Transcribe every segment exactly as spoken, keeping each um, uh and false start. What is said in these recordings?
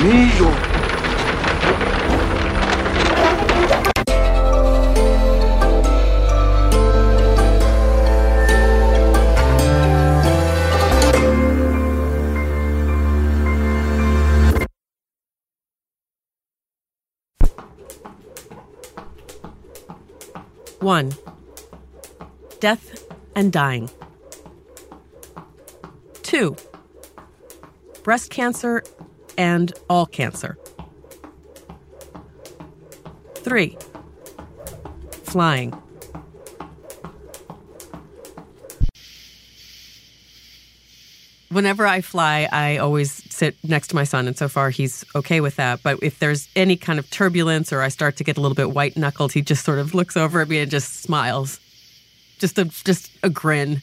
mío. One, death and dying. Two, breast cancer and all cancer. Three, flying. Whenever I fly, I always sit next to my son, and so far he's okay with that. But if there's any kind of turbulence or I start to get a little bit white-knuckled, he just sort of looks over at me and just smiles. Just a, just a grin.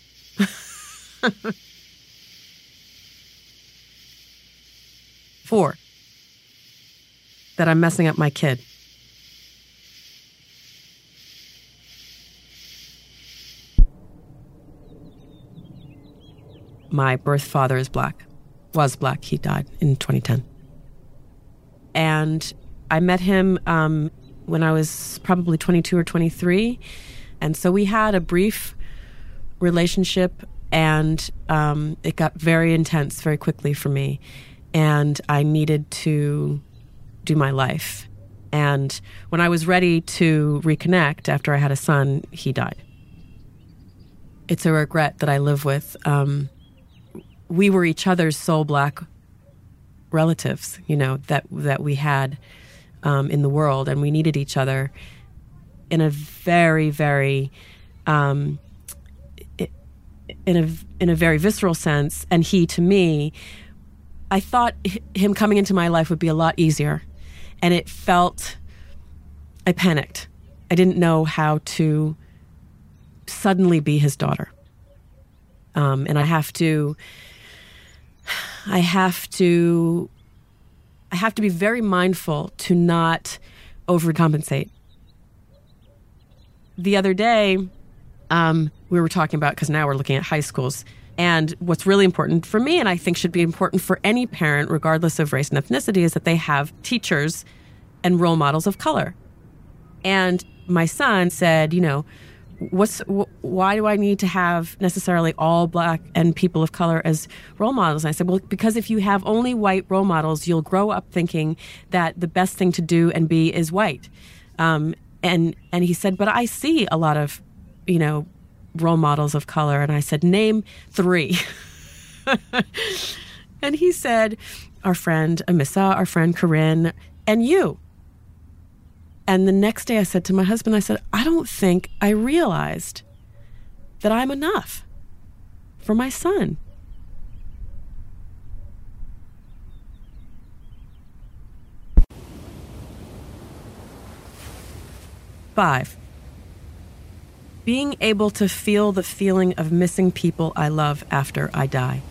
Four, that I'm messing up my kid. My birth father is black, was black. He died in twenty ten. And I met him um, when I was probably twenty-two or twenty-three. And so we had a brief relationship, and um, it got very intense very quickly for me. And I needed to do my life. And when I was ready to reconnect after I had a son, he died. It's a regret that I live with. Um, we were each other's sole black relatives, you know, that that we had um, in the world, and we needed each other in a very, very, um, in a in a very visceral sense. And he, to me, I thought him coming into my life would be a lot easier, and it felt. I panicked. I didn't know how to suddenly be his daughter, um, and I have to. I have to I have to be very mindful to not overcompensate. The other day, um, we were talking about, because now we're looking at high schools, and what's really important for me, and I think should be important for any parent, regardless of race and ethnicity, is that they have teachers and role models of color. And my son said, you know, What's wh- why do I need to have necessarily all black and people of color as role models? And I said, well, because if you have only white role models, you'll grow up thinking that the best thing to do and be is white. Um, and and he said, but I see a lot of, you know, role models of color. And I said, name three. And he said, our friend Amissa, our friend Corinne, and you. And the next day I said to my husband, I said, I don't think I realized that I'm enough for my son. Five, being able to feel the feeling of missing people I love after I die.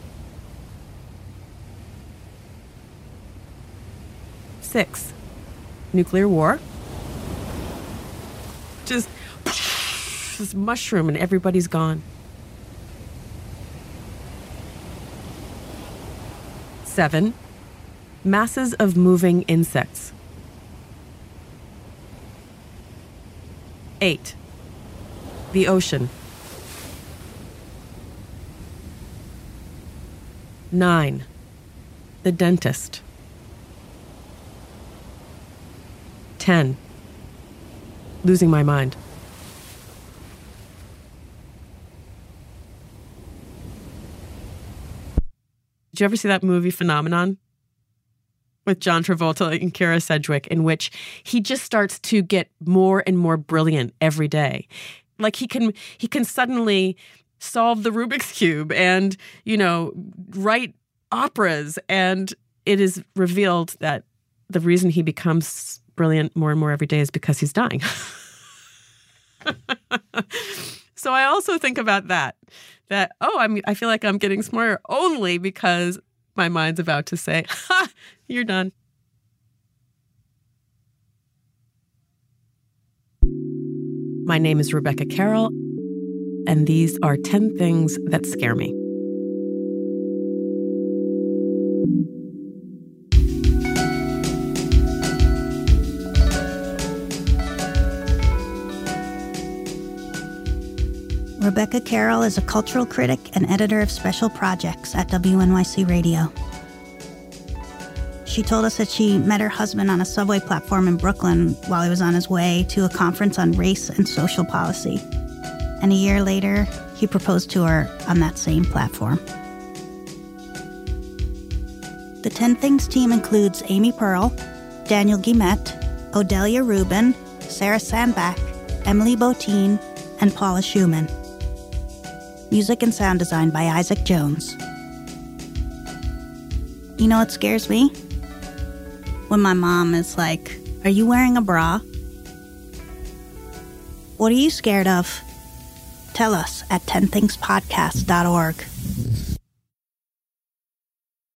Six, nuclear war. Just this mushroom and everybody's gone. Seven, masses of moving insects. Eight, the ocean. Nine, the dentist. Ten, losing my mind. Did you ever see that movie Phenomenon with John Travolta and Keira Sedgwick, in which he just starts to get more and more brilliant every day? Like he can he can suddenly solve the Rubik's Cube and, you know, write operas, and it is revealed that the reason he becomes brilliant more and more every day is because he's dying. So I also think about that, that, oh, I'm, I feel like I'm getting smarter only because my mind's about to say, ha, you're done. My name is Rebecca Carroll, and these are ten things that scare me. Rebecca Carroll is a cultural critic and editor of special projects at W N Y C Radio. She told us that she met her husband on a subway platform in Brooklyn while he was on his way to a conference on race and social policy. And a year later, he proposed to her on that same platform. The ten Things team includes Amy Pearl, Daniel Guillemette, Odelia Rubin, Sarah Sandbach, Emily Botine, and Paula Schumann. Music and sound design by Isaac Jones. You know what scares me? When my mom is like, "Are you wearing a bra?" What are you scared of? Tell us at ten things podcast dot org.